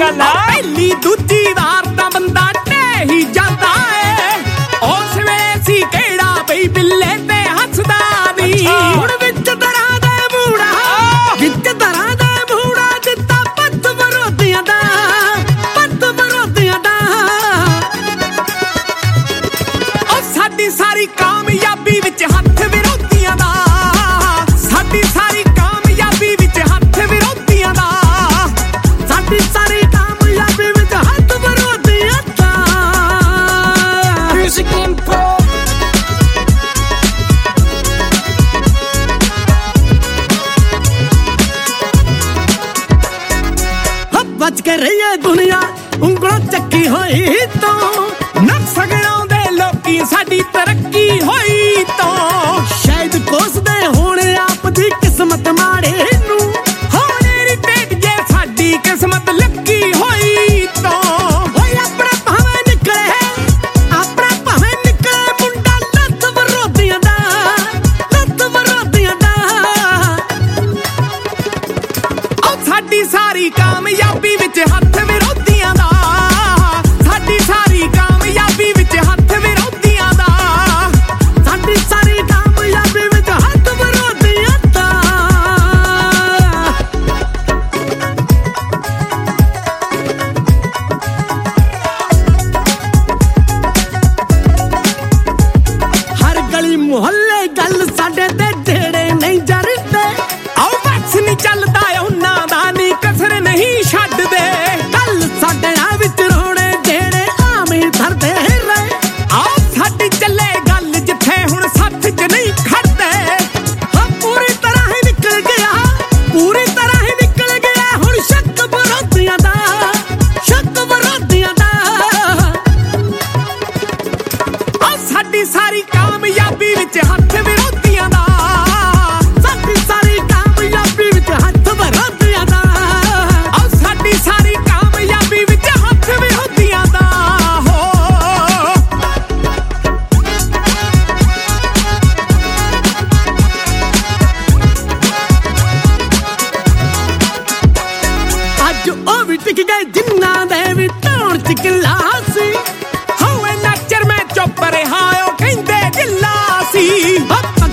ਗੱਲ ਆ। ਪਹਿਲੀ ਦੂਜੀ ਵਾਰ ਤਾਂ ਬੰਦਾ ਢਹਿ ਹੀ ਜਾਂਦਾ ਏ। ਉਸ ਵੇਲੇ ਸੀ ਕਿਹੜਾ ਬਈ ਬਿੱਲੇ ਤੇ ਹੱਸਦਾ ਨੀ। ਹੁਣ ਵਿੱਚ ਦਰਾਂ ਦਾ ਮੂੜਾ, ਵਿੱਚ ਦਰਾਂ ਦਾ ਮੂੜਾ ਦਿੱਤਾ ਪੱਤ ਵਿਰੋਧੀਆਂ ਦਾ, ਪੱਤ ਵਿਰੋਧੀਆਂ ਦਾ। ਉਹ ਸਾਡੀ ਸਾਰੀ ਕਾਮਯਾਬੀ ਵਿੱਚ ਹੱਥ ਵਿਰੋਧੀਆਂ ਦਾ, ਸਾਡੀ ਸਾਰੀ ਕਾਮਯਾਬੀ ਵਿੱਚ ਹੱਥ ਵਿਰੋਧੀਆਂ ਦਾ, ਸਾਡੀ ਸਾਰੀ ਕਾਮਯਾਬੀ ਵਿੱਚ ਹੱਥ ਵਿਰੋਧੀਆਂ ਦਾ। Music Impro ਬਚ ਕੇ ਰਹੀਏ ਦੁਨੀਆ ਉਂਗਲੋਂ ਚੱਕੀ ਹੋਈ ਤੋਂ। ਨਾ ਸਗੜਾਉਂਦੇ ਲੋਕੀ ਸਾਡੀ ਤਰੱਕੀ ਹੋਈ ਤੋਂ। ਸ਼ਾਇਦ ਕੋਸਦੇ ਹੋਣ ਆਪ ਦੀ ਕਿਸਮਤ ਮਾੜੇ ਨੂੰ, ਹੋਣੇ ਨੀ ਟੇਟ ਜੇ ਸਾਡੀ ਕਿਸਮਤ ਲੱਗੀ ਹੋਈ ਤੋਂ। ਓਏ ਆਪਣਾ ਭਾਵੇਂ ਨਿਕਲੇ, ਆਪਣਾ ਭਾਵੇਂ ਨਿਕਲੇ ਮੁੰਡਾ ਲੱਤ ਵਿਰੋਧੀਆਂ ਦਾ, ਲੱਤ ਵਿਰੋਧੀਆਂ ਦਾ। ਉਹ ਸਾਡੀ ਸਾਰੀ ਕਾਮਯਾਬੀ ਵਿੱਚ ਹੱਥ ਵਿਰੋਧੀਆਂ ਦਾ, ਸਾਡੀ ਸਾਰੀ ਕਾਮਯਾਬੀ ਵਿੱਚ ਹੱਥ ਵਿਰੋਧੀਆਂ ਦਾ, ਸਾਡੀ ਸਾਰੀ ਕਾਮਯਾਬੀ ਵਿੱਚ ਹੱਥ ਵਿਰੋਧੀਆਂ ਦਾ। ਹਰ ਗਲੀ ਮੁਹੱਲੇ ਗੱਲ ਸਾਡੇ ਤੇ ਜਿਹੜੇ ਨਹੀਂ ਜਰਦੇ। ਆਓ ਵੈਕਸ ਨਹੀਂ ਚੱਲਦਾ ਉਹਨਾਂ ਦਾ ਨੀ ਕਸਰ ਨਹੀਂ ਛੱਡਦੇ। ਕੱਲ ਸਾਡੇ ਆ ਵਿੱਚ ਰੋਣੇ ਜਿਹੜੇ ਆਮ ਹੀ ਧਰਦੇ ਰਹੇ। ਆਓ ਸਾਡੀ ਚੱਲੇ ਗੱਲ ਜਿੱਥੇ ਹੁਣ ਸੱਥ 'ਚ ਨਹੀਂ ਖੜਦੇ। ਹਾਂ ਪੂਰੀ ਤਰ੍ਹਾਂ ਹੀ ਨਿਕਲ ਗਿਆ, ਪੂਰੀ ਤਰ੍ਹਾਂ ਹੀ ਨਿਕਲ ਗਿਆ ਹੁਣ ਸ਼ੱਕ ਵਿਰੋਧੀਆਂ ਦਾ, ਸ਼ੱਕ ਵਿਰੋਧੀਆਂ ਦਾ। ਆਹ ਸਾਡੀ ਸਾਰੀ ਕਾਮਯਾਬੀ ਵਿੱਚ ਹੱਥ ਵਿਰੋਧੀਆਂ ਦਾ, ਸਾਡੀ ਸਾਰੀ ਕਾਮਯਾਬੀ ਵਿੱਚ ਹੱਥ ਵਿਰੋਧੀਆਂ ਦਾ। ਆਹ ਸਾਡੀ ਸਾਰੀ ਕਾਮਯਾਬੀ ਵਿੱਚ ਹੱਥ ਵਿਰੋਧੀਆਂ ਦਾ। ਹੋ ਅੱਜ ਉਹ ਵੀ ਟਿਕ ਗਏ ਜਿਨ੍ਹਾਂ ਦੇ ਵੀ ਧੌਣ 'ਚ ਕਿੱਲਾ ਸੀ। ਹੋਵੇ ਨਾਚਰ ਮੈਂ ਚੁੱਪ ਰਿਹਾ ਉਹ ਕਹਿੰਦੇ ਢਿੱਲਾ ਸੀ।